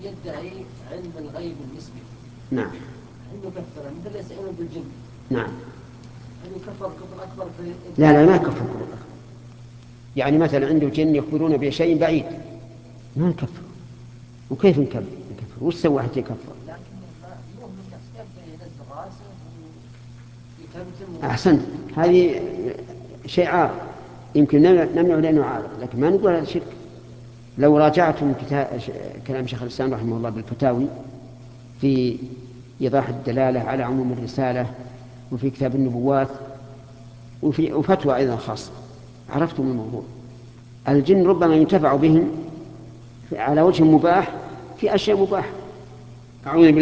يدعي علم الغيب النسبي. نعم. عنده كفر مثل يسألون بالجن. نعم. هل يكفر كفر أكبر في؟ لا ما يكفر كفر أكبر. يعني مثلا عنده جن يخبرون بشيء بعيد ما يكفر. وكيف نكفر؟ وش سوى حتى يكفر؟ لكن مو من الناس يبدأ ينزل راسه ويتمتم. أحسنت، هذه شيء عارض يمكن نمنع لأنه عارض، لكن ما نقول هذا شرك. لو راجعتم كلام شيخ الإسلام رحمه الله بالفتاوي في إيضاح الدلالة على عموم الرسالة، وفي كتاب النبوات، وفتوى أيضا خاصة، عرفتم الموضوع. الجن ربما ينتفع بهم على وجه مباح في أشياء مباحة. أعوذ بالله